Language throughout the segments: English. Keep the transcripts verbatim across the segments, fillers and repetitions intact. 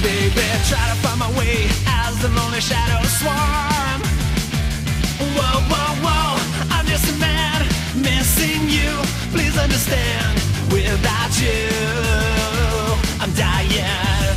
baby, try to find my way as the lonely shadows swarm. Whoa, whoa, whoa, I'm just a man missing you. Please understand, without you, I'm dying.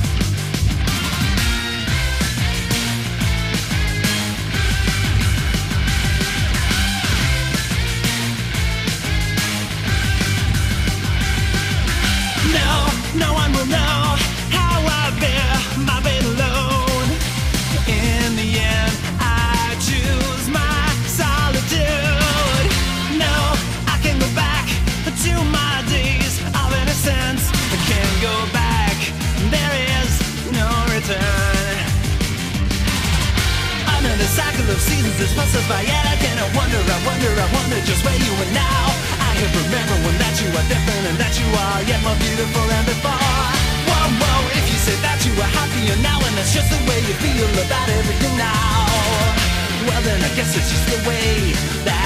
No, no one will know how I bear my pain alone. In the end, I choose my solitude. No, I can't go back to my days of innocence. I can't go back, there is no return. Another cycle of seasons is passes by, yet I cannot wonder, I wonder, I wonder just where you are now. I can remember when that you are different and that you are yet more beautiful than before. Whoa, whoa, if you say that you are happier now and that's just the way you feel about everything now, well then I guess it's just the way that